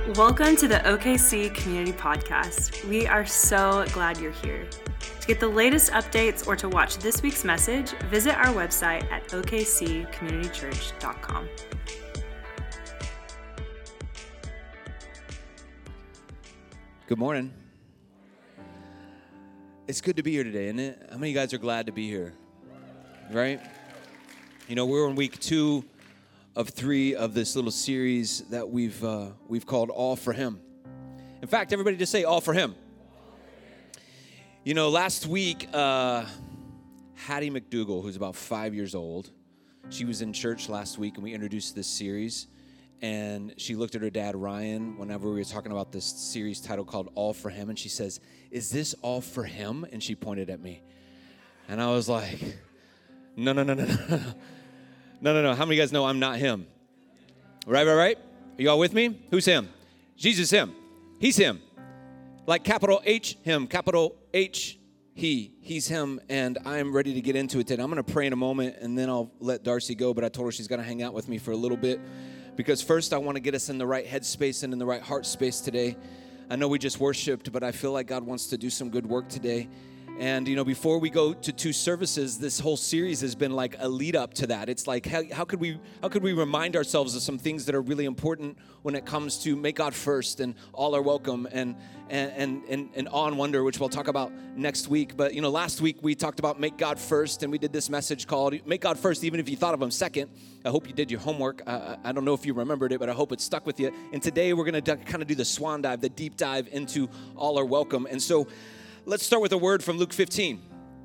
Welcome to the OKC Community Podcast. We are so glad you're here. To get the latest updates or to watch this week's message, visit our website at okccommunitychurch.com. Good morning. It's good to be here today, isn't it? How many of you guys are glad to be here? Right? You know, we're in week 2 of 3 of this little series that we've called All for Him. In fact, everybody just say All for Him. You know, last week, Hattie McDougall, who's about 5 years old, she was in church last week and we introduced this series. And she looked at her dad, Ryan, whenever we were talking about this series title called All for Him. And she says, "Is this all for him?" And she pointed at me. And I was like, no. No. How many of you guys know I'm not him? Right? Are you all with me? Who's him? Jesus, him. He's him. Like capital H, him. Capital H, he. He's him. And I'm ready to get into it today. I'm going to pray in a moment, and then I'll let Darcy go. But I told her she's going to hang out with me for a little bit. Because first, I want to get us in the right headspace and in the right heart space today. I know we just worshiped, but I feel like God wants to do some good work today. And, you know, before we go to 2 services, this whole series has been like a lead up to that. It's like, how could we remind ourselves of some things that are really important when it comes to make God first and all are welcome and awe and wonder, which we'll talk about next week. But, you know, last week we talked about make God first, and we did this message called Make God First, even if you thought of Him second. I hope you did your homework. I don't know if you remembered it, but I hope it stuck with you. And today we're going to kind of do the swan dive, the deep dive into all are welcome. And so let's start with a word from Luke 15.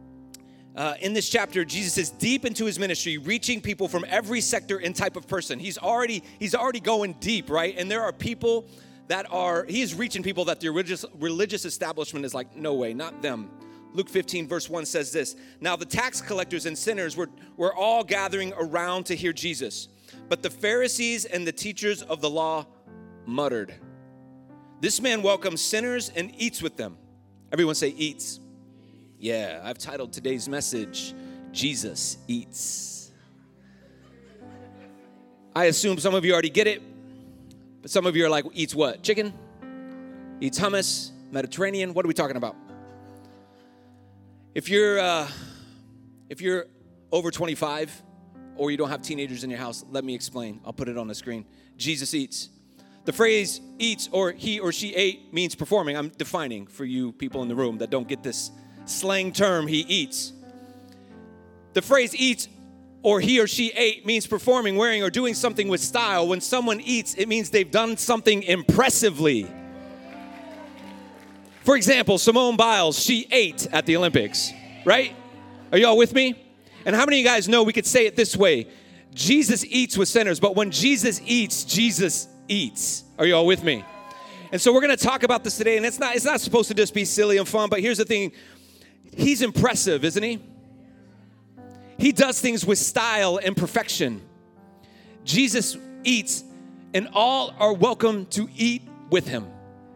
In this chapter, Jesus is deep into his ministry, reaching people from every sector and type of person. He's already going deep, right? And there are people he's reaching people that the religious establishment is like, no way, not them. Luke 15, verse 1 says this: "Now the tax collectors and sinners were all gathering around to hear Jesus. But the Pharisees and the teachers of the law muttered, 'This man welcomes sinners and eats with them.'" Everyone say eats. Yeah, I've titled today's message, Jesus Eats. I assume some of you already get it, but some of you are like, eats what? Chicken? Eats hummus? Mediterranean? What are we talking about? If you're over 25 or you don't have teenagers in your house, let me explain. I'll put it on the screen. Jesus eats. The phrase eats or he or she ate means performing. I'm defining for you people in the room that don't get this slang term, he eats. The phrase eats or he or she ate means performing, wearing, or doing something with style. When someone eats, it means they've done something impressively. For example, Simone Biles, she ate at the Olympics, right? Are y'all with me? And how many of you guys know we could say it this way? Jesus eats with sinners, but when Jesus eats, Jesus eats. Are you all with me? And so we're going to talk about this today, and it's not supposed to just be silly and fun, but here's the thing. He's impressive, isn't he? He does things with style and perfection. Jesus eats, and all are welcome to eat with him.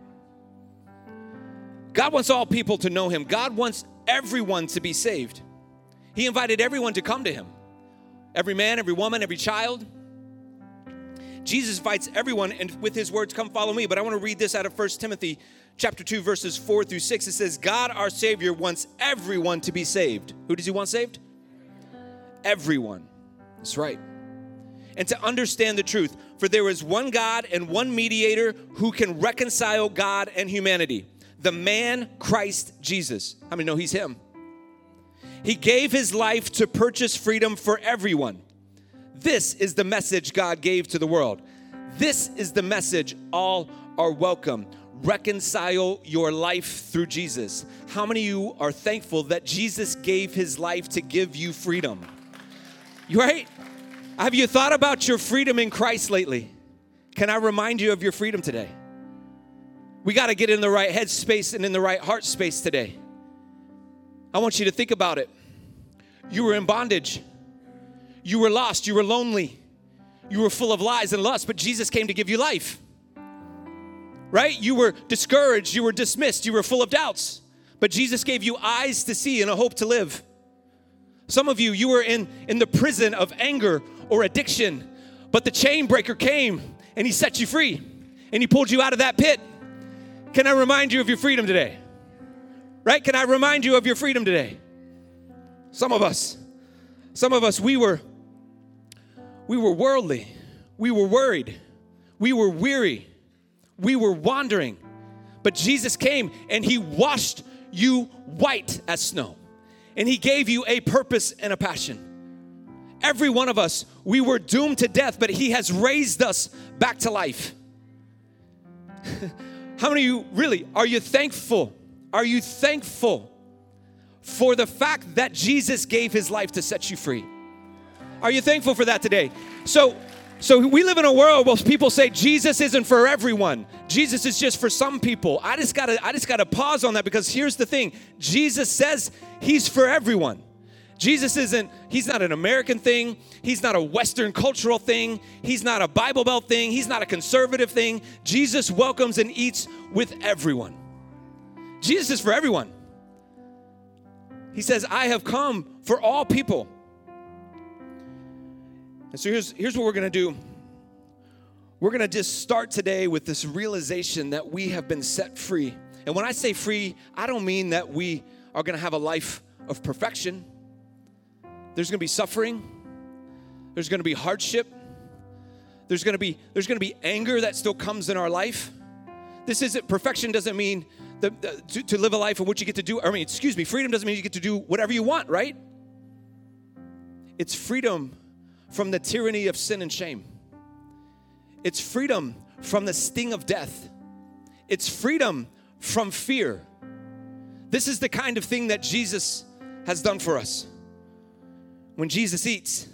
God wants all people to know him. God wants everyone to be saved. He invited everyone to come to him. Every man, every woman, every child. Jesus invites everyone, and with his words, come follow me. But I want to read this out of 1 Timothy chapter 2, verses 4 through 6. It says, God, our Savior, wants everyone to be saved. Who does he want saved? Everyone. That's right. And to understand the truth. For there is one God and one mediator who can reconcile God and humanity. The man, Christ Jesus. How many know he's him? He gave his life to purchase freedom for everyone. This is the message God gave to the world. This is the message, all are welcome. Reconcile your life through Jesus. How many of you are thankful that Jesus gave his life to give you freedom? Right? Have you thought about your freedom in Christ lately? Can I remind you of your freedom today? We got to get in the right head space and in the right heart space today. I want you to think about it. You were in bondage. You were lost. You were lonely. You were full of lies and lust, but Jesus came to give you life. Right? You were discouraged. You were dismissed. You were full of doubts, but Jesus gave you eyes to see and a hope to live. Some of you, you were in the prison of anger or addiction, but the chain breaker came and he set you free. and he pulled you out of that pit. Can I remind you of your freedom today? Right? Can I remind you of your freedom today? Some of us, we were worldly. We were worried. We were weary. We were wandering. But Jesus came and he washed you white as snow. And he gave you a purpose and a passion. Every one of us, we were doomed to death, but he has raised us back to life. How many of you really, are you thankful? Are you thankful for the fact that Jesus gave his life to set you free? Are you thankful for that today? So we live in a world where people say Jesus isn't for everyone. Jesus is just for some people. I just gotta pause on that, because here's the thing. Jesus says he's for everyone. He's not an American thing. He's not a Western cultural thing. He's not a Bible Belt thing. He's not a conservative thing. Jesus welcomes and eats with everyone. Jesus is for everyone. He says, I have come for all people. And so here's what we're going to do. We're going to just start today with this realization that we have been set free. And when I say free, I don't mean that we are going to have a life of perfection. There's going to be suffering. There's going to be hardship. There's going to be anger that still comes in our life. Perfection doesn't mean to live a life in which you get to do, freedom doesn't mean you get to do whatever you want, right? It's freedom from the tyranny of sin and shame. It's freedom from the sting of death. It's freedom from fear. This is the kind of thing that Jesus has done for us. When Jesus eats,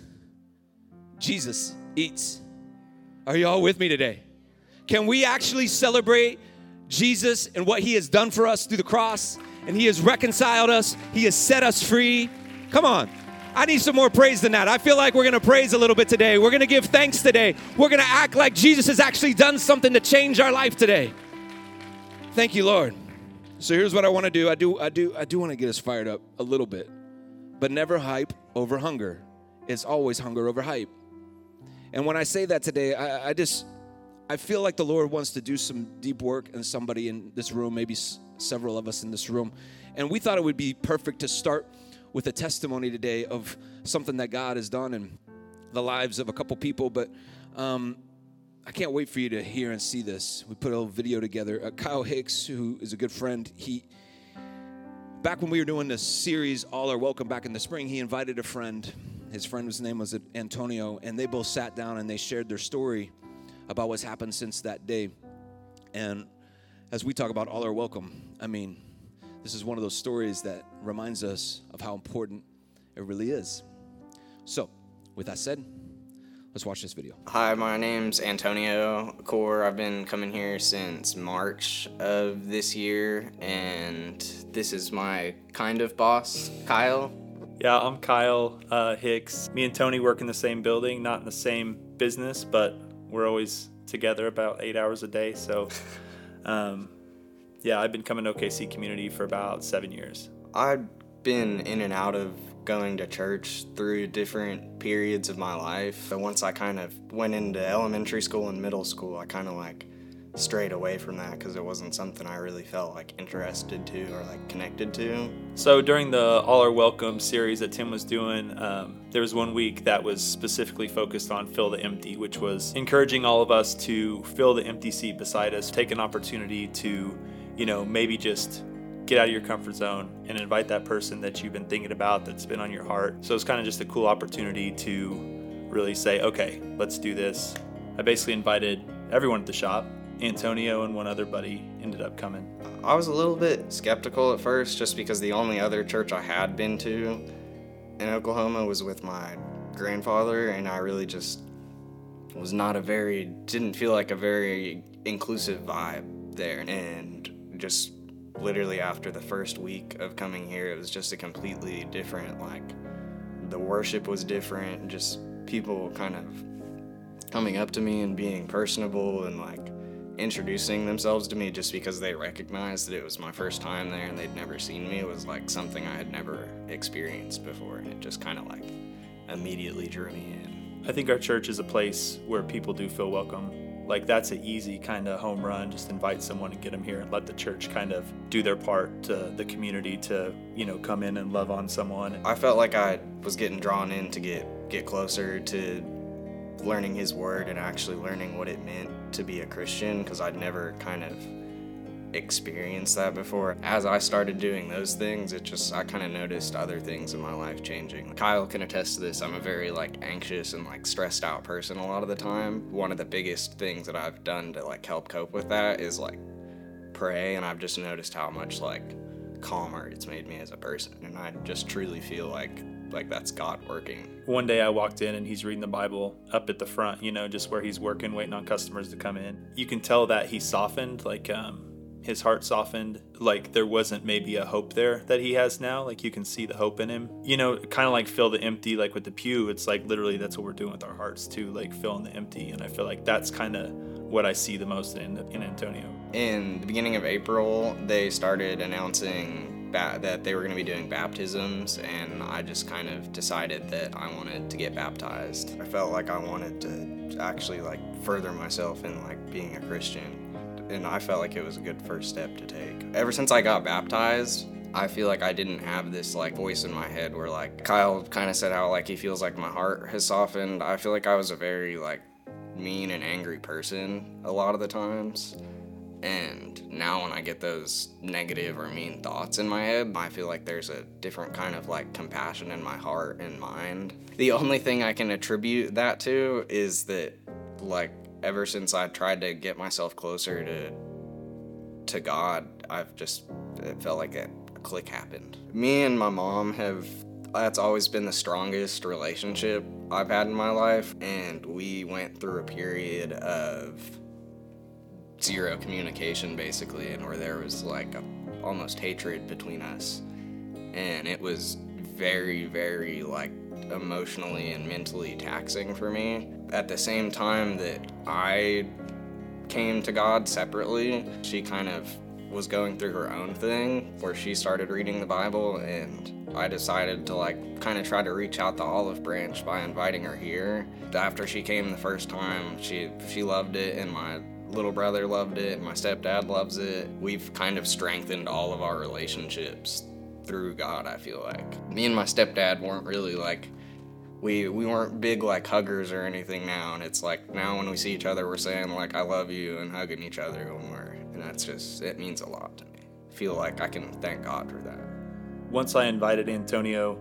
Jesus eats. Are you all with me today? Can we actually celebrate Jesus and what he has done for us through the cross? And he has reconciled us. He has set us free. Come on. I need some more praise than that. I feel like we're going to praise a little bit today. We're going to give thanks today. We're going to act like Jesus has actually done something to change our life today. Thank you, Lord. So here's what I want to do. I do want to get us fired up a little bit, but never hype over hunger. It's always hunger over hype. And when I say that today, I feel like the Lord wants to do some deep work in somebody in this room, maybe several of us in this room. And we thought it would be perfect to start with a testimony today of something that God has done in the lives of a couple people. But I can't wait for you to hear and see this. We put a little video together. Kyle Hicks, who is a good friend, back when we were doing this series, All Are Welcome, back in the spring, he invited a friend. His friend's name was Antonio, and they both sat down and they shared their story about what's happened since that day. And as we talk about All Are Welcome, this is one of those stories that reminds us of how important it really is. So, with that said, let's watch this video. Hi, my name's Antonio Core. I've been coming here since March of this year, and this is my kind of boss, Kyle. Yeah, I'm Kyle Hicks. Me and Tony work in the same building, not in the same business, but we're always together about 8 hours a day. So, I've been coming to OKC Community for about 7 years. I've been in and out of going to church through different periods of my life. But once I kind of went into elementary school and middle school, I kind of strayed away from that because it wasn't something I really felt interested to or connected to. So during the All Are Welcome series that Tim was doing, there was 1 week that was specifically focused on Fill the Empty, which was encouraging all of us to fill the empty seat beside us, take an opportunity to, maybe just get out of your comfort zone and invite that person that you've been thinking about that's been on your heart. So it's kind of just a cool opportunity to really say, okay, let's do this. I basically invited everyone at the shop. Antonio and one other buddy ended up coming. I was a little bit skeptical at first just because the only other church I had been to in Oklahoma was with my grandfather, and I really just didn't feel like a very inclusive vibe there. And just literally after the first week of coming here, it was just a completely different, the worship was different, just people kind of coming up to me and being personable and introducing themselves to me just because they recognized that it was my first time there and they'd never seen me. It was something I had never experienced before, and it just kind of immediately drew me in. I think our church is a place where people do feel welcome. Like, that's an easy kind of home run. Just invite someone and get them here and let the church kind of do their part to the community to, come in and love on someone. I felt like I was getting drawn in to get closer to learning his word and actually learning what it meant to be a Christian, because I'd never kind of experienced that before. As I started doing those things, I kind of noticed other things in my life changing. Kyle can attest to this. I'm a very anxious and stressed out person a lot of the time. One of the biggest things that I've done to help cope with that is pray, and I've just noticed how much calmer it's made me as a person, and I just truly feel like that's God working. One day I walked in and he's reading the Bible up at the front, just where he's working, waiting on customers to come in. You can tell that he softened, his heart softened, there wasn't maybe a hope there that he has now. You can see the hope in him, kind of fill the empty, with the pew. It's literally that's what we're doing with our hearts too, filling the empty. And I feel like that's kind of what I see the most in Antonio. In the beginning of April, they started announcing that they were going to be doing baptisms, and I just kind of decided that I wanted to get baptized. I felt like I wanted to actually further myself in being a Christian. And I felt like it was a good first step to take. Ever since I got baptized, I feel like I didn't have this voice in my head where Kyle kind of said how he feels like my heart has softened. I feel like I was a very mean and angry person a lot of the times. And now when I get those negative or mean thoughts in my head, I feel like there's a different kind of compassion in my heart and mind. The only thing I can attribute that to is that ever since I tried to get myself closer to God, it felt like a click happened. Me and my mom that's always been the strongest relationship I've had in my life, and we went through a period of zero communication basically, and where there was almost hatred between us, and it was very, very emotionally and mentally taxing for me. At the same time that I came to God separately, she kind of was going through her own thing where she started reading the Bible, and I decided to kind of try to reach out the olive branch by inviting her here. After she came the first time, she loved it, and my little brother loved it, and my stepdad loves it. We've kind of strengthened all of our relationships through God, I feel like. Me and my stepdad weren't really we weren't big huggers or anything now, and it's now when we see each other we're saying I love you and hugging each other and that's it means a lot to me. I feel like I can thank God for that. Once I invited Antonio,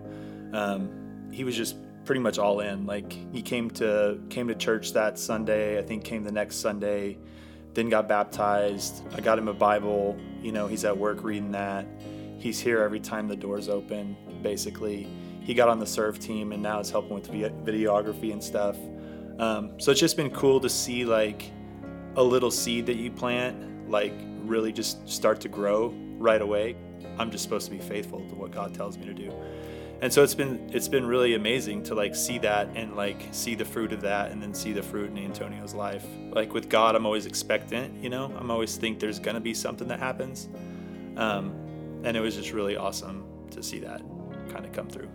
he was just pretty much all in. He came to church that Sunday, I think came the next Sunday, then got baptized. I got him a Bible, he's at work reading that. He's here every time the doors open, basically. He got on the serve team and now is helping with videography and stuff. So it's just been cool to see a little seed that you plant, really just start to grow right away. I'm just supposed to be faithful to what God tells me to do. And so it's been really amazing to see that and see the fruit of that, and then see the fruit in Antonio's life. With God, I'm always expectant, I'm always think there's gonna be something that happens. And it was just really awesome to see that kind of come through.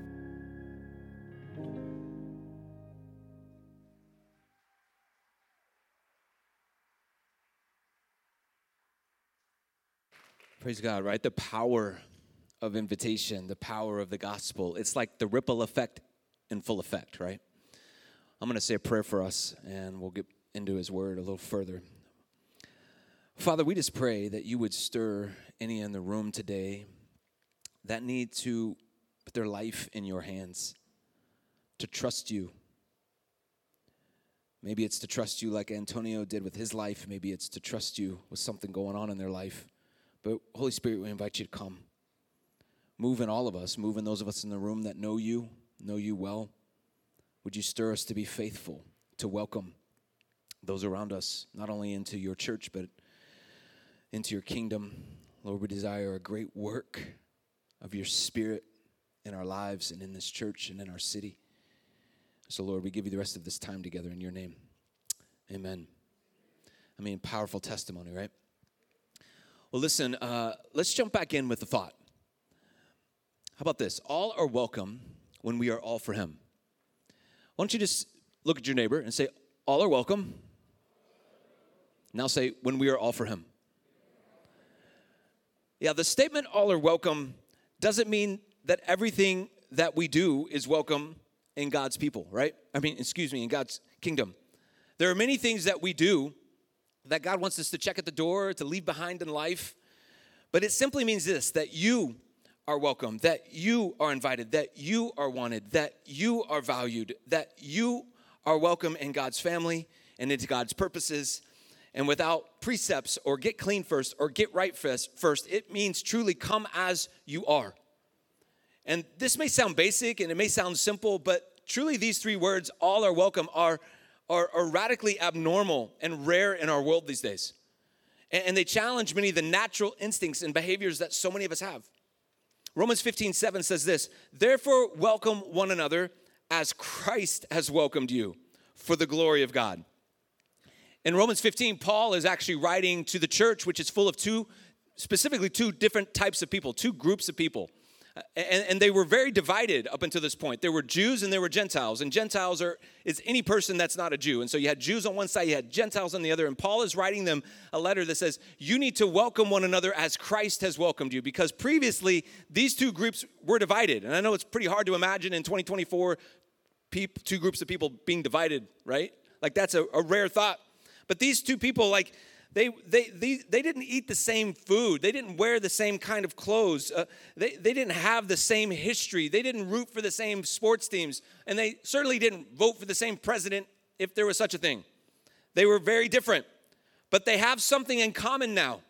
Praise God, right? The power of invitation, the power of the gospel. It's like the ripple effect in full effect, right? I'm going to say a prayer for us, and we'll get into his word a little further. Father, we just pray that you would stir any in the room today that need to put their life in your hands, to trust you. Maybe it's to trust you like Antonio did with his life. Maybe it's to trust you with something going on in their life. But Holy Spirit, we invite you to come. Move in all of us. Move in those of us in the room that know you well. Would you stir us to be faithful, to welcome those around us, not only into your church, but into your kingdom. Lord, we desire a great work of your Spirit in our lives and in this church and in our city. So, Lord, we give you the rest of this time together in your name. Amen. Powerful testimony, right? Well, listen, let's jump back in with the thought. How about this? All are welcome when we are all for him. Why don't you just look at your neighbor and say, all are welcome Now say, when we are all for him. Yeah, the statement all are welcome doesn't mean that everything that we do is welcome in God's people, right? In God's kingdom. There are many things that we do that God wants us to check at the door, to leave behind in life. But it simply means this, that you are welcome, that you are invited, that you are wanted, that you are valued, that you are welcome in God's family and into God's purposes. And without precepts or get clean first or get right first, it means truly come as you are. And this may sound basic and it may sound simple, but truly these three words, all are welcome, are radically abnormal and rare in our world these days. And they challenge many of the natural instincts and behaviors that so many of us have. Romans 15:7 says this, therefore welcome one another as Christ has welcomed you for the glory of God. In Romans 15, Paul is actually writing to the church, which is full of specifically two different types of people, two groups of people. And they were very divided up until this point. There were Jews and there were Gentiles. And Gentiles is any person that's not a Jew. And so you had Jews on one side, you had Gentiles on the other. And Paul is writing them a letter that says, you need to welcome one another as Christ has welcomed you. Because previously, these two groups were divided. And I know it's pretty hard to imagine in 2024, two groups of people being divided, right? Like that's a rare thought. But these two people, like, they didn't eat the same food. They didn't wear the same kind of clothes. They didn't have the same history. They didn't root for the same sports teams. And they certainly didn't vote for the same president if there was such a thing. They were very different. But they have something in common now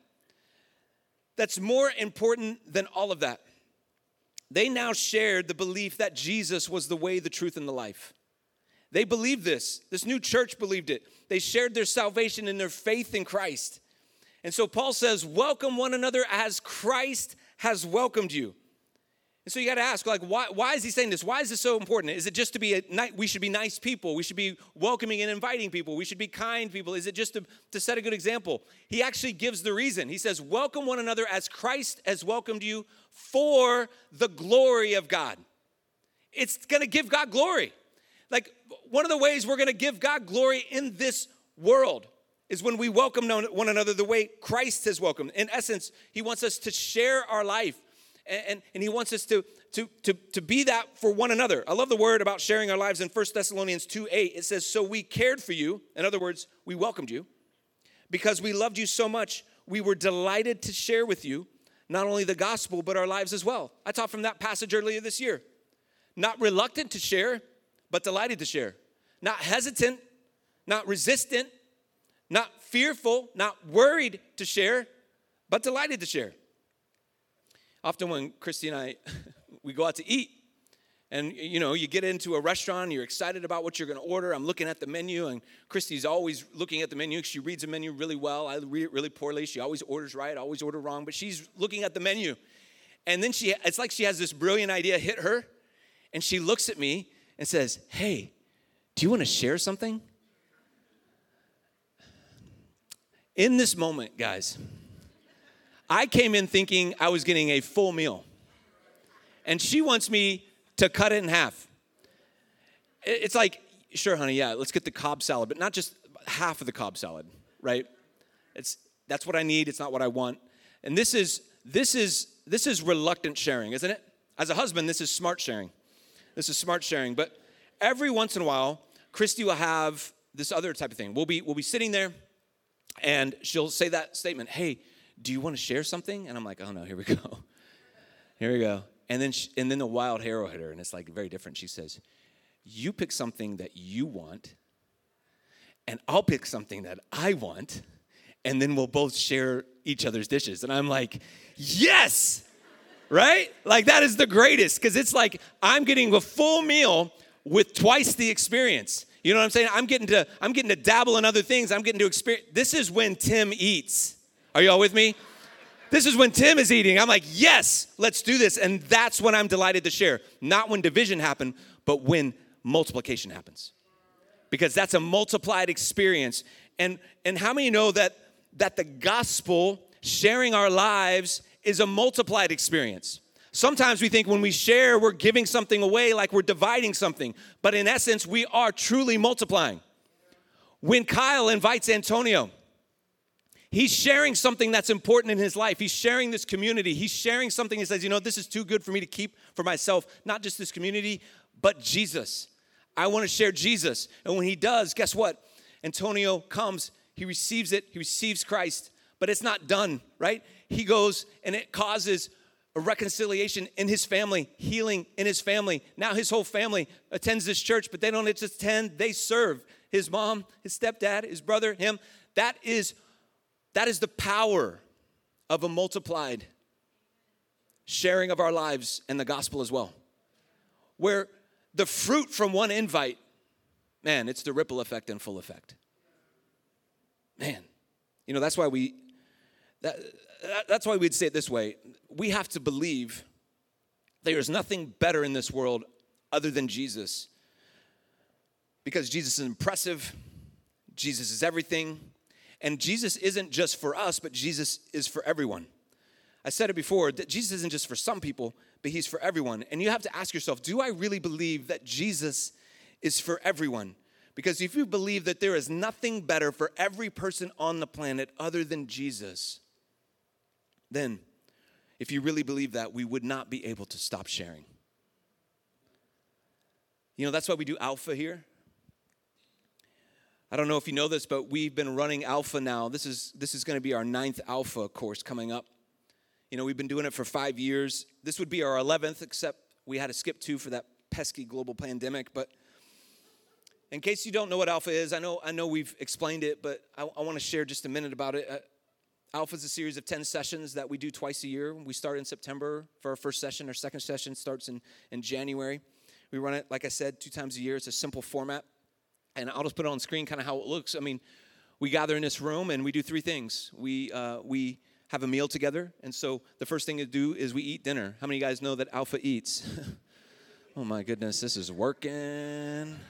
that's more important than all of that. They now shared the belief that Jesus was the way, the truth, and the life. They believed this. This new church believed it. They shared their salvation and their faith in Christ. And so Paul says, welcome one another as Christ has welcomed you. And so you got to ask, like, why is he saying this? Why is this so important? Is it just to be we should be nice people? We should be welcoming and inviting people. We should be kind people. Is it just to set a good example? He actually gives the reason. He says, welcome one another as Christ has welcomed you for the glory of God. It's going to give God glory. Like, one of the ways we're going to give God glory in this world is when we welcome one another the way Christ has welcomed. In essence, he wants us to share our life, and he wants us to be that for one another. I love the word about sharing our lives in 1 Thessalonians 2:8. It says, so we cared for you. In other words, we welcomed you. Because we loved you so much, we were delighted to share with you not only the gospel, but our lives as well. I taught from that passage earlier this year. Not reluctant to share, but delighted to share. Not hesitant, not resistant, not fearful, not worried to share, but delighted to share. Often when Christy and I, we go out to eat, and you get into a restaurant, you're excited about what you're going to order. I'm looking at the menu, and Christy's always looking at the menu. She reads the menu really well. I read it really poorly. She always orders right, always order wrong, but she's looking at the menu. And then it's like she has this brilliant idea hit her, and she looks at me and says, hey, do you want to share something? In this moment, guys, I came in thinking I was getting a full meal. And she wants me to cut it in half. It's like, sure, honey, yeah, let's get the Cobb salad, but not just half of the Cobb salad, right? That's what I need. It's not what I want. And this is reluctant sharing, isn't it? As a husband, this is smart sharing. This is smart sharing. But every once in a while, Christy will have this other type of thing. We'll be sitting there, and she'll say that statement, hey, do you want to share something? And I'm like, oh, no, here we go. Here we go. And then the wild hair will hit her, and it's like very different. She says, you pick something that you want, and I'll pick something that I want, and then we'll both share each other's dishes. And I'm like, yes! Right? Like, that is the greatest, because it's like I'm getting a full meal with twice the experience. You know what I'm saying? I'm getting to dabble in other things. I'm getting to experience. This is when Tim eats. Are you all with me? This is when Tim is eating. I'm like, yes, let's do this. And that's when I'm delighted to share. Not when division happened, but when multiplication happens. Because that's a multiplied experience. And how many know that the gospel, sharing our lives, is a multiplied experience? Sometimes we think when we share, we're giving something away, like we're dividing something. But in essence, we are truly multiplying. When Kyle invites Antonio He's sharing something that's important in his life. He's sharing this community. He's sharing something. He says, this is too good for me to keep for myself. Not just this community, but Jesus. I want to share Jesus. And when he does, guess what? Antonio comes. He receives it. He receives Christ. But it's not done, right? He goes and it causes a reconciliation in his family, healing in his family. Now his whole family attends this church, but they don't just attend. They serve his mom, his stepdad, his brother, him. That is the power of a multiplied sharing of our lives and the gospel as well. Where the fruit from one invite, man, it's the ripple effect and full effect. Man, that's why that's why we'd say it this way. We have to believe there is nothing better in this world other than Jesus. Because Jesus is impressive. Jesus is everything. And Jesus isn't just for us, but Jesus is for everyone. I said it before, that Jesus isn't just for some people, but he's for everyone. And you have to ask yourself, do I really believe that Jesus is for everyone? Because if you believe that there is nothing better for every person on the planet other than Jesus, then if you really believe that, we would not be able to stop sharing. That's why we do Alpha here. I don't know if you know this, but we've been running Alpha now. This is going to be our 9th Alpha course coming up. We've been doing it for 5 years. This would be our 11th, except we had to skip 2 for that pesky global pandemic. But in case you don't know what Alpha is, I know we've explained it, but I want to share just a minute about it. Alpha is a series of 10 sessions that we do twice a year. We start in September for our first session. Our second session starts in January. We run it, like I said, 2 times a year. It's a simple format. And I'll just put it on screen kind of how it looks. We gather in this room and we do 3 things. We have a meal together. And so the first thing to do is we eat dinner. How many of you guys know that Alpha eats? Oh my goodness, this is working.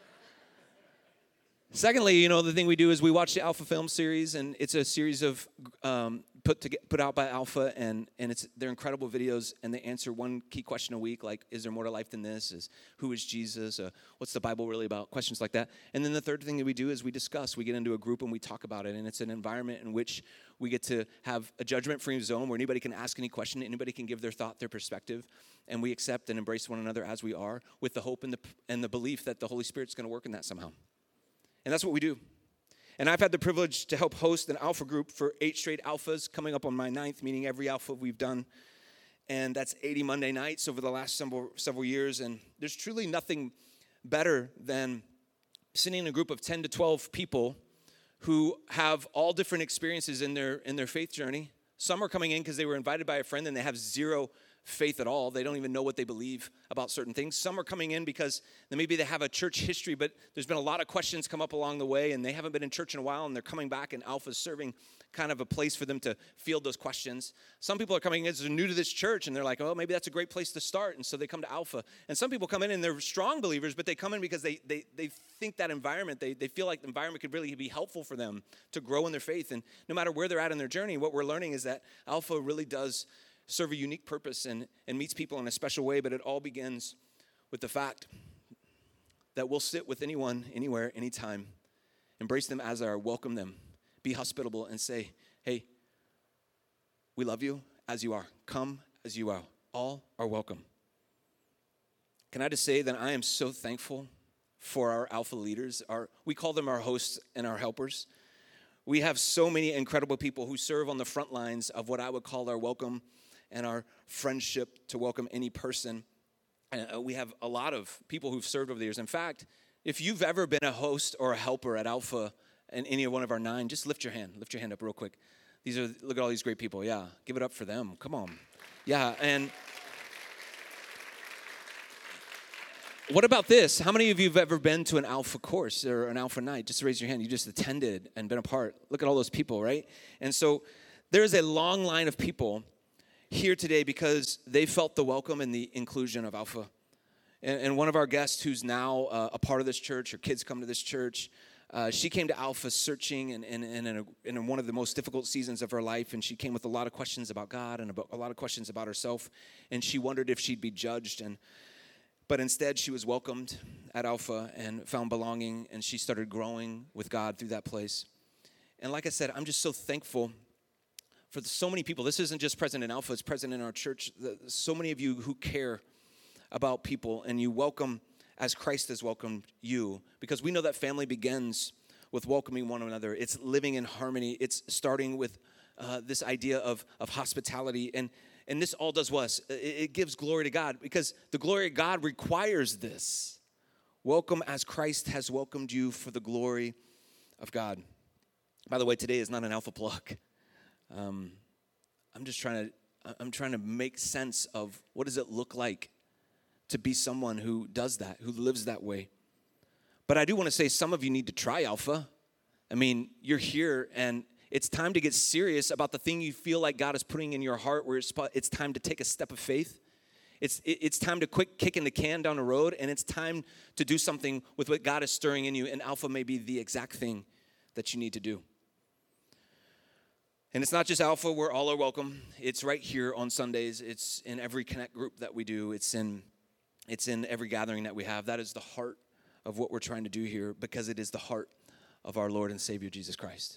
Secondly, the thing we do is we watch the Alpha film series, and it's a series of put out by Alpha, and they're incredible videos, and they answer one key question a week, like, is there more to life than this? Who is Jesus? What's the Bible really about? Questions like that. And then the third thing that we do is we discuss. We get into a group and we talk about it, and it's an environment in which we get to have a judgment-free zone where anybody can ask any question, anybody can give their thought, their perspective, and we accept and embrace one another as we are with the hope and the belief that the Holy Spirit's going to work in that somehow. And that's what we do. And I've had the privilege to help host an Alpha group for 8 straight Alphas, coming up on my 9th, meaning every Alpha we've done. And that's 80 Monday nights over the last several years. And there's truly nothing better than sitting in a group of 10 to 12 people who have all different experiences in their faith journey. Some are coming in because they were invited by a friend and they have zero faith at all. They don't even know what they believe about certain things. Some are coming in because maybe they have a church history, but there's been a lot of questions come up along the way, and they haven't been in church in a while, and they're coming back, and Alpha's serving kind of a place for them to field those questions. Some people are coming in as they're new to this church, and they're like, oh, maybe that's a great place to start, and so they come to Alpha. And some people come in, and they're strong believers, but they come in because they think that environment, they feel like the environment could really be helpful for them to grow in their faith. And no matter where they're at in their journey, what we're learning is that Alpha really does serve a unique purpose and meets people in a special way, but it all begins with the fact that we'll sit with anyone, anywhere, anytime, embrace them as they are, welcome them, be hospitable, and say, hey, we love you as you are. Come as you are. All are welcome. Can I just say that I am so thankful for our Alpha leaders. We call them our hosts and our helpers. We have so many incredible people who serve on the front lines of what I would call our welcome and our friendship to welcome any person. We have a lot of people who've served over the years. In fact, if you've ever been a host or a helper at Alpha in any one of our 9, just lift your hand. Lift your hand up real quick. Look at all these great people. Yeah, give it up for them. Come on. Yeah, and what about this? How many of you have ever been to an Alpha course or an Alpha night? Just raise your hand. You just attended and been a part. Look at all those people, right? And so there's a long line of people here today because they felt the welcome and the inclusion of Alpha. And one of our guests who's now a part of this church, her kids come to this church, she came to Alpha searching and in one of the most difficult seasons of her life, and she came with a lot of questions about God and a lot of questions about herself, and she wondered if she'd be judged, but instead she was welcomed at Alpha and found belonging, and she started growing with God through that place. And like I said, I'm just so thankful for so many people. This isn't just present in Alpha, it's present in our church. So many of you who care about people, and you welcome as Christ has welcomed you, because we know that family begins with welcoming one another. It's living in harmony. It's starting with this idea of hospitality. And this all does what? It gives glory to God, because the glory of God requires this. Welcome as Christ has welcomed you for the glory of God. By the way, today is not an Alpha plug. I'm trying to make sense of what does it look like to be someone who does that, who lives that way. But I do want to say some of you need to try Alpha. I mean, you're here, and it's time to get serious about the thing you feel like God is putting in your heart, where it's time to take a step of faith. It's time to quit kicking the can down the road, and it's time to do something with what God is stirring in you, and Alpha may be the exact thing that you need to do. And it's not just Alpha where all are welcome. It's right here on Sundays. It's in every Connect group that we do. It's in every gathering that we have. That is the heart of what we're trying to do here, because it is the heart of our Lord and Savior, Jesus Christ.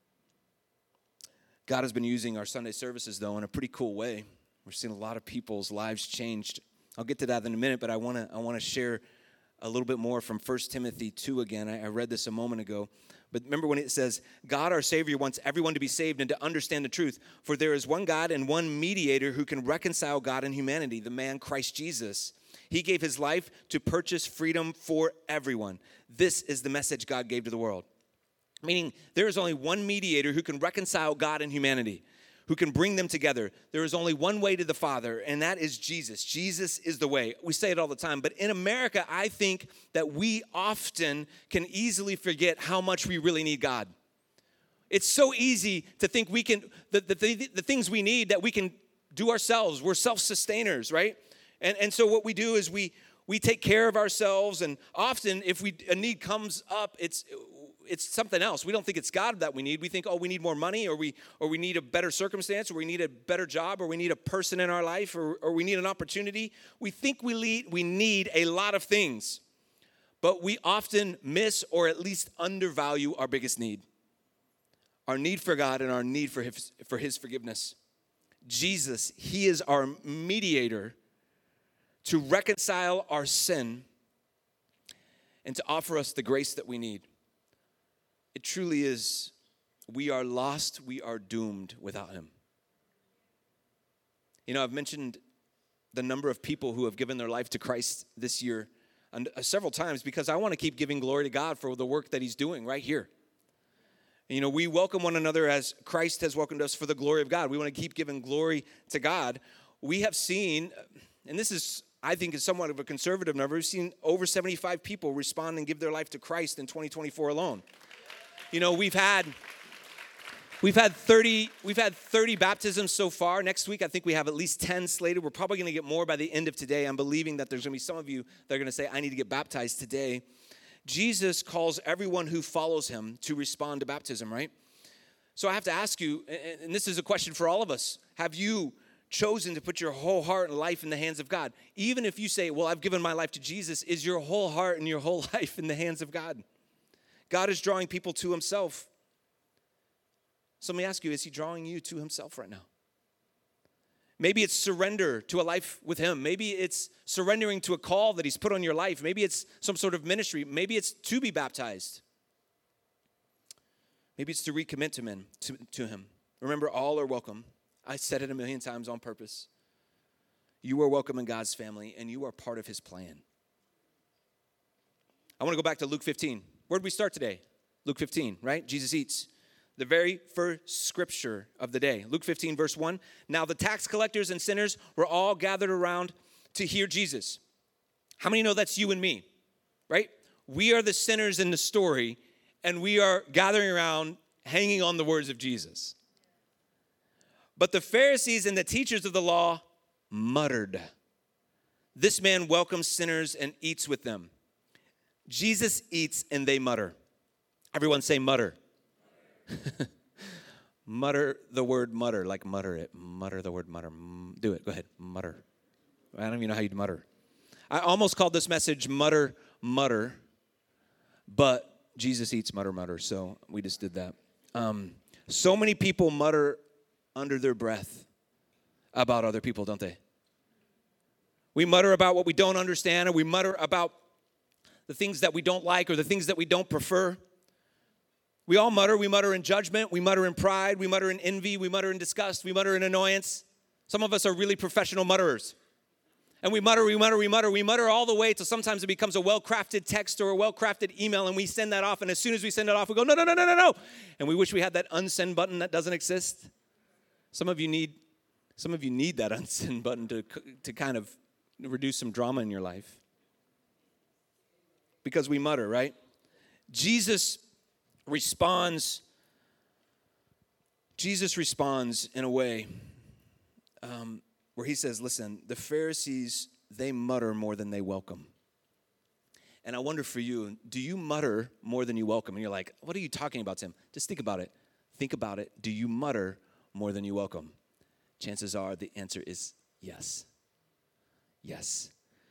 God has been using our Sunday services, though, in a pretty cool way. We're seeing a lot of people's lives changed. I'll get to that in a minute, but I want to share a little bit more from 1 Timothy 2 again. I read this a moment ago. But remember when it says, God our Savior wants everyone to be saved and to understand the truth. For there is one God and one mediator who can reconcile God and humanity, the man Christ Jesus. He gave his life to purchase freedom for everyone. This is the message God gave to the world. Meaning there is only one mediator who can reconcile God and humanity, who can bring them together. There is only one way to the Father, and that is Jesus. Jesus is the way. We say it all the time, but in America, I think that we often can easily forget how much we really need God. It's so easy to think we can, the things we need that we can do ourselves. We're self-sustainers, right? And so what we do is we take care of ourselves, and often if a need comes up, it's something else. We don't think it's God that we need. We think, we need more money, or we need a better circumstance, or we need a better job, or we need a person in our life, or we need an opportunity. We think we need a lot of things, but we often miss or at least undervalue our biggest need, our need for God and our need for his forgiveness. Jesus, he is our mediator to reconcile our sin and to offer us the grace that we need. It truly is, we are lost, we are doomed without him. You know, I've mentioned the number of people who have given their life to Christ this year several times, because I want to keep giving glory to God for the work that he's doing right here. You know, we welcome one another as Christ has welcomed us for the glory of God. We want to keep giving glory to God. We have seen, and this is, I think, is somewhat of a conservative number, we've seen over 75 people respond and give their life to Christ in 2024 alone. You know, we've had 30 baptisms so far. Next week, I think we have at least 10 slated. We're probably going to get more by the end of today. I'm believing that there's going to be some of you that are going to say, I need to get baptized today. Jesus calls everyone who follows him to respond to baptism, right? So I have to ask you, and this is a question for all of us, have you chosen to put your whole heart and life in the hands of God? Even if you say, well, I've given my life to Jesus, is your whole heart and your whole life in the hands of God? God is drawing people to himself. So let me ask you, is he drawing you to himself right now? Maybe it's surrender to a life with him. Maybe it's surrendering to a call that he's put on your life. Maybe it's some sort of ministry. Maybe it's to be baptized. Maybe it's to recommit to him. Remember, all are welcome. I said it a million times on purpose. You are welcome in God's family, and you are part of his plan. I want to go back to Luke 15. Where did we start today? Luke 15, right? Jesus eats. The very first scripture of the day. Luke 15, verse 1. Now the tax collectors and sinners were all gathered around to hear Jesus. How many know that's you and me, right? We are the sinners in the story, and we are gathering around hanging on the words of Jesus. But the Pharisees and the teachers of the law muttered, this man welcomes sinners and eats with them. Jesus eats and they mutter. Everyone say mutter. Mutter the word mutter, like mutter it. Mutter the word mutter. Do it. Go ahead. Mutter. I don't even know how you'd mutter. I almost called this message mutter, mutter, but Jesus eats mutter, mutter, so we just did that. So many people mutter under their breath about other people, don't they? We mutter about what we don't understand, or we mutter about the things that we don't like or the things that we don't prefer. We all mutter. We mutter in judgment. We mutter in pride. We mutter in envy. We mutter in disgust. We mutter in annoyance. Some of us are really professional mutterers. And we mutter all the way till sometimes it becomes a well-crafted text or a well-crafted email, and we send that off, and as soon as we send it off, we go, no. And we wish we had that unsend button that doesn't exist. Some of you need that unsend button to kind of reduce some drama in your life. Because we mutter, right? Jesus responds in a way where he says, listen, the Pharisees, they mutter more than they welcome. And I wonder for you, do you mutter more than you welcome? And you're like, what are you talking about, Tim? Just think about it. Think about it. Do you mutter more than you welcome? Chances are the answer is yes. Yes.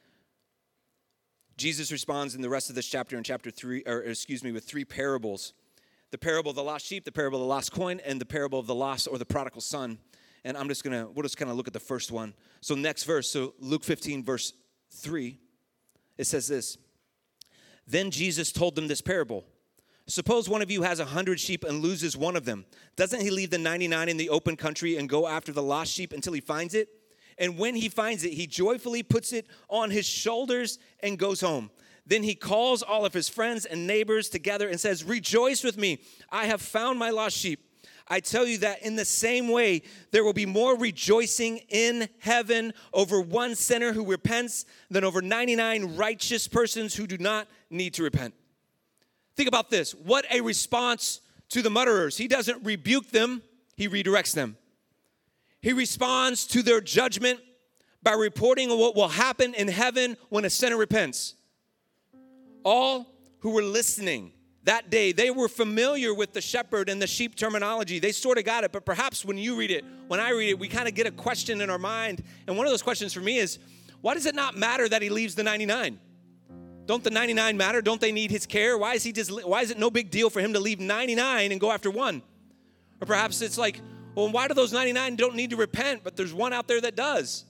Jesus responds in the rest of this chapter, in chapter 3, with 3 parables. The parable of the lost sheep, the parable of the lost coin, and the parable of the lost or the prodigal son. And we'll just kind of look at the first one. So next verse, so Luke 15, verse 3, it says this. Then Jesus told them this parable. Suppose one of you has 100 sheep and loses one of them. Doesn't he leave the 99 in the open country and go after the lost sheep until he finds it? And when he finds it, he joyfully puts it on his shoulders and goes home. Then he calls all of his friends and neighbors together and says, rejoice with me, I have found my lost sheep. I tell you that in the same way, there will be more rejoicing in heaven over one sinner who repents than over 99 righteous persons who do not need to repent. Think about this. What a response to the mutterers. He doesn't rebuke them, he redirects them. He responds to their judgment by reporting on what will happen in heaven when a sinner repents. All who were listening that day, they were familiar with the shepherd and the sheep terminology. They sort of got it, but perhaps when I read it, we kind of get a question in our mind. And one of those questions for me is, why does it not matter that he leaves the 99? Don't the 99 matter? Don't they need his care? Why is it no big deal for him to leave 99 and go after one? Or perhaps it's like, well, why do those 99 don't need to repent, but there's one out there that does?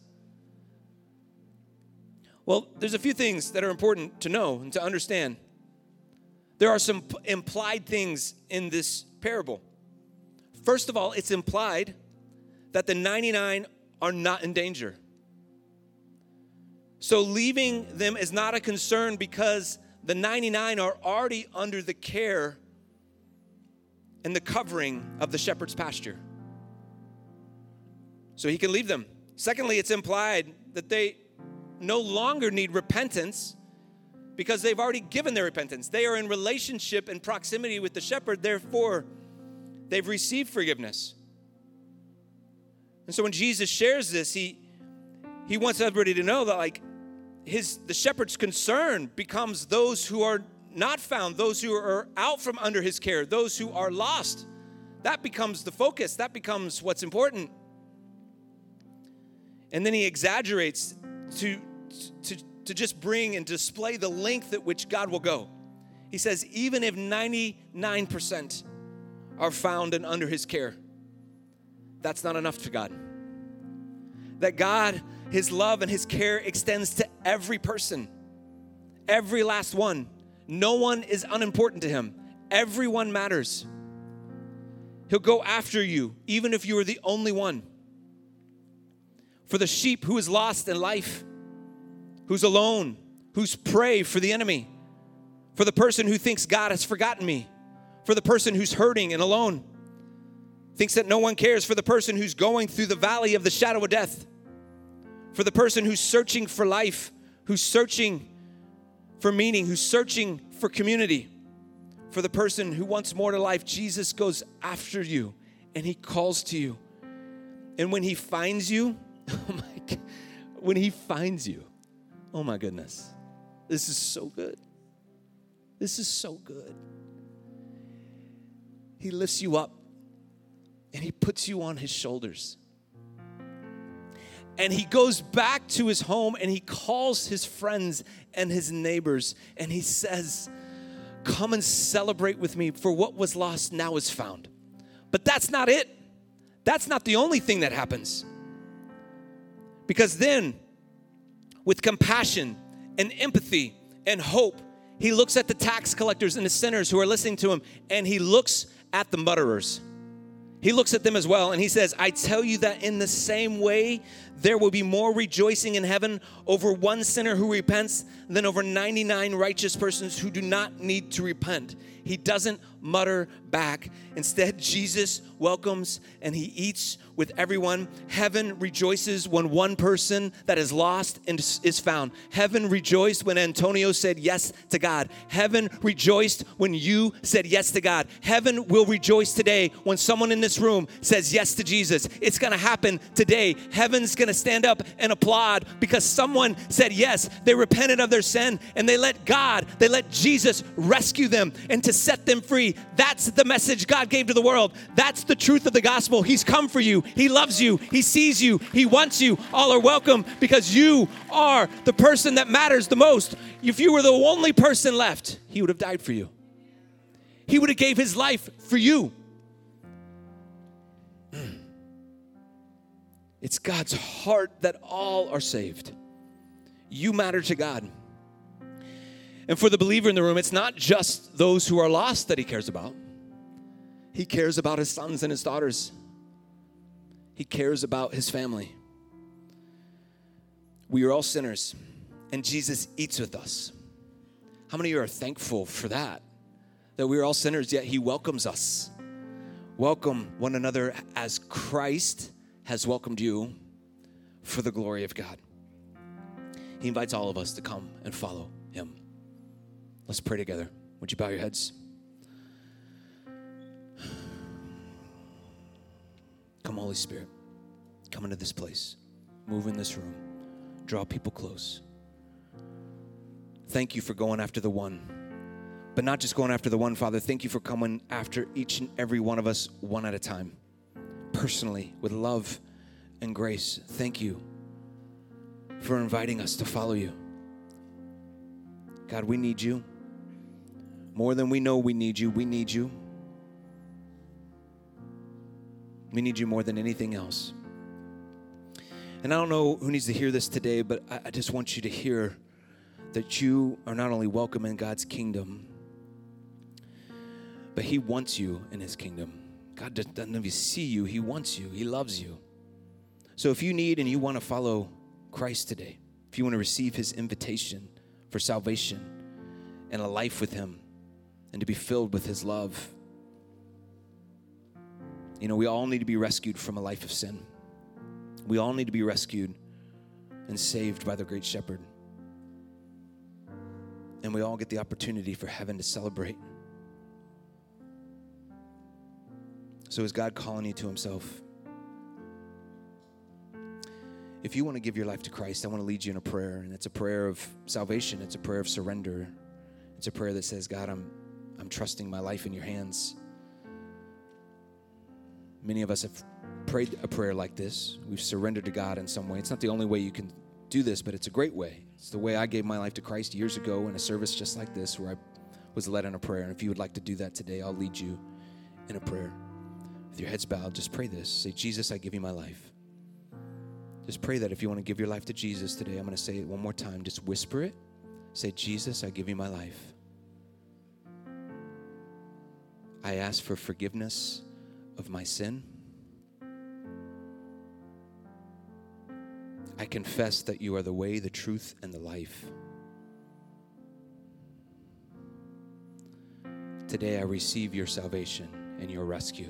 Well, there's a few things that are important to know and to understand. There are some implied things in this parable. First of all, it's implied that the 99 are not in danger. So leaving them is not a concern because the 99 are already under the care and the covering of the shepherd's pasture. So he can leave them. Secondly, it's implied that they no longer need repentance because they've already given their repentance. They are in relationship and proximity with the shepherd, therefore they've received forgiveness. And so when Jesus shares this, he wants everybody to know that the shepherd's concern becomes those who are not found, those who are out from under his care, those who are lost. That becomes the focus. That becomes what's important. And then he exaggerates to just bring and display the length at which God will go. He says, even if 99% are found and under his care, that's not enough to God. That God, his love and his care extends to every person, every last one. No one is unimportant to him. Everyone matters. He'll go after you, even if you are the only one. For the sheep who is lost in life, who's alone, who's prey for the enemy, for the person who thinks God has forgotten me, for the person who's hurting and alone, thinks that no one cares, for the person who's going through the valley of the shadow of death, for the person who's searching for life, who's searching for meaning, who's searching for community, for the person who wants more to life. Jesus goes after you and he calls to you. And when he finds you, oh my goodness, this is so good. This is so good. He lifts you up and he puts you on his shoulders. And he goes back to his home and he calls his friends and his neighbors and he says, come and celebrate with me, for what was lost now is found. But that's not it. That's not the only thing that happens. Because then, with compassion and empathy and hope, he looks at the tax collectors and the sinners who are listening to him, and he looks at the murderers. He looks at them as well, and he says, I tell you that in the same way, there will be more rejoicing in heaven over one sinner who repents than over 99 righteous persons who do not need to repent. He doesn't mutter back. Instead, Jesus welcomes and he eats with everyone. Heaven rejoices when one person that is lost is found. Heaven rejoiced when Antonio said yes to God. Heaven rejoiced when you said yes to God. Heaven will rejoice today when someone in this room says yes to Jesus. It's going to happen today. Heaven's going to stand up and applaud because someone said yes. They repented of their sin and they let Jesus rescue them and to set them free. That's the message God gave to the world. That's the truth of the gospel. He's come for you. He loves you. He sees you. He wants you. All are welcome because you are the person that matters the most. If you were the only person left, he would have died for you. He would have gave his life for you. It's God's heart that all are saved. You matter to God. And for the believer in the room, it's not just those who are lost that he cares about. He cares about his sons and his daughters. He cares about his family. We are all sinners, and Jesus eats with us. How many of you are thankful for that? That we are all sinners, yet he welcomes us. Welcome one another as Christ has welcomed you for the glory of God. He invites all of us to come and follow him. Let's pray together. Would you bow your heads? Come, Holy Spirit. Come into this place. Move in this room. Draw people close. Thank you for going after the one. But not just going after the one, Father. Thank you for coming after each and every one of us one at a time. Personally, with love and grace. Thank you for inviting us to follow you. God, we need you. More than we know we need you, we need you. We need you more than anything else. And I don't know who needs to hear this today, but I just want you to hear that you are not only welcome in God's kingdom, but he wants you in his kingdom. God doesn't even see you. He wants you. He loves you. So if you need and you want to follow Christ today, if you want to receive his invitation for salvation and a life with him and to be filled with his love, you know, we all need to be rescued from a life of sin. We all need to be rescued and saved by the great shepherd. And we all get the opportunity for heaven to celebrate. So is God calling you to himself? If you want to give your life to Christ, I want to lead you in a prayer. And it's a prayer of salvation. It's a prayer of surrender. It's a prayer that says, God, I'm trusting my life in your hands. Many of us have prayed a prayer like this. We've surrendered to God in some way. It's not the only way you can do this, but it's a great way. It's the way I gave my life to Christ years ago in a service just like this where I was led in a prayer. And if you would like to do that today, I'll lead you in a prayer. With your heads bowed, just pray this. Say, Jesus, I give you my life. Just pray that if you want to give your life to Jesus today. I'm going to say it one more time. Just whisper it. Say, Jesus, I give you my life. I ask for forgiveness of my sin. I confess that you are the way, the truth, and the life. Today I receive your salvation and your rescue.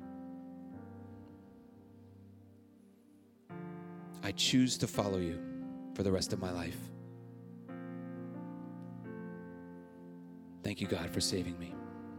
I choose to follow you for the rest of my life. Thank you, God, for saving me.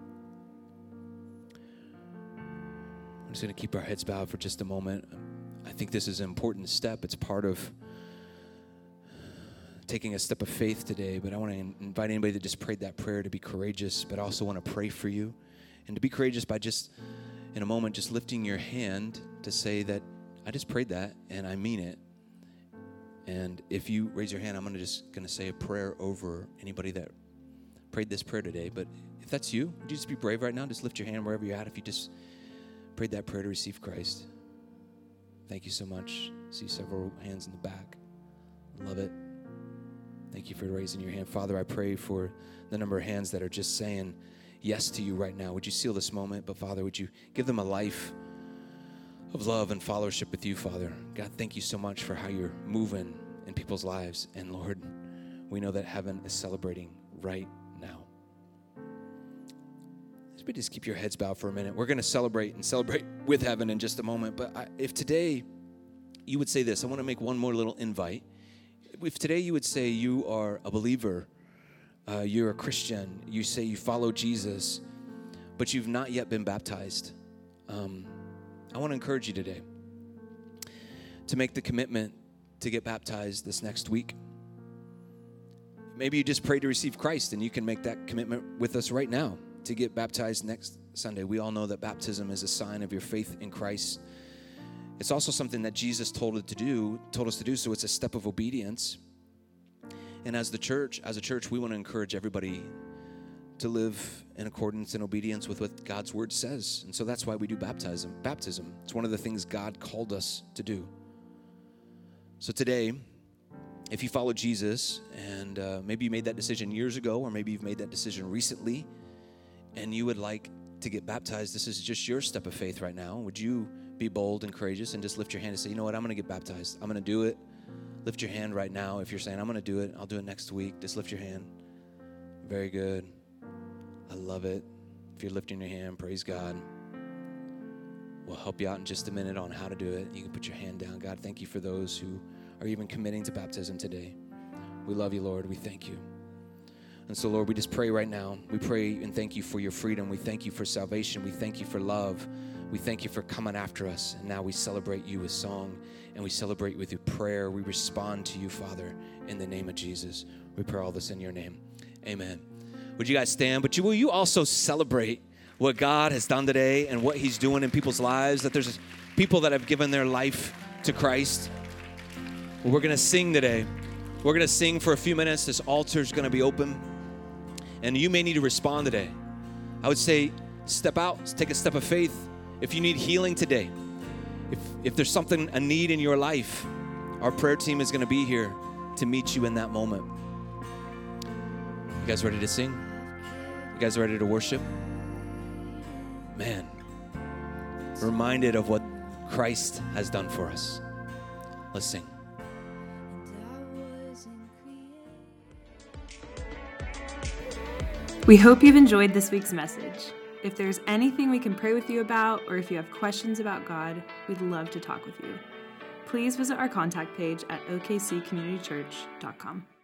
I'm just going to keep our heads bowed for just a moment. I think this is an important step. It's part of taking a step of faith today, but I want to invite anybody that just prayed that prayer to be courageous, but I also want to pray for you. And to be courageous by just, in a moment, just lifting your hand to say that I just prayed that and I mean it. And if you raise your hand, I'm just going to say a prayer over anybody that prayed this prayer today. But if that's you, would you just be brave right now? Just lift your hand wherever you're at. If you just prayed that prayer to receive Christ. Thank you so much. See several hands in the back. Love it. Thank you for raising your hand. Father, I pray for the number of hands that are just saying yes to you right now. Would you seal this moment? But Father, would you give them a life of love and followership with you, Father? God, thank you so much for how you're moving in people's lives. And Lord, we know that heaven is celebrating right now. Just keep your heads bowed for a minute. We're going to celebrate with heaven in just a moment. But if today you would say this, I want to make one more little invite. If today you would say you are a believer, you're a Christian, you say you follow Jesus, but you've not yet been baptized, I want to encourage you today to make the commitment to get baptized this next week. Maybe you just prayed to receive Christ, and you can make that commitment with us right now to get baptized next Sunday. We all know that baptism is a sign of your faith in Christ. It's also something that Jesus told us to do, so it's a step of obedience. And as a church, we want to encourage everybody to live in accordance and obedience with what God's word says. And so that's why we do baptism. It's one of the things God called us to do. So today, if you follow Jesus, and maybe you made that decision years ago, or maybe you've made that decision recently, and you would like to get baptized, this is just your step of faith right now. Would you be bold and courageous and just lift your hand and say, you know what, I'm going to get baptized. I'm going to do it. Lift your hand right now. If you're saying, I'm going to do it, I'll do it next week. Just lift your hand. Very good. I love it. If you're lifting your hand, praise God. We'll help you out in just a minute on how to do it. You can put your hand down. God, thank you for those who are even committing to baptism today. We love you, Lord. We thank you. And so, Lord, we just pray right now. We pray and thank you for your freedom. We thank you for salvation. We thank you for love. We thank you for coming after us. And now we celebrate you with song, and we celebrate with your prayer. We respond to you, Father, in the name of Jesus. We pray all this in your name. Amen. Would you guys stand? But will you also celebrate what God has done today and what he's doing in people's lives? That there's people that have given their life to Christ. Well, we're going to sing today. We're going to sing for a few minutes. This altar is going to be open. And you may need to respond today. I would say step out, take a step of faith. If you need healing today, if there's something, a need in your life, our prayer team is going to be here to meet you in that moment. You guys ready to sing? You guys ready to worship? Man, reminded of what Christ has done for us. Let's sing. We hope you've enjoyed this week's message. If there's anything we can pray with you about, or if you have questions about God, we'd love to talk with you. Please visit our contact page at okccommunitychurch.com.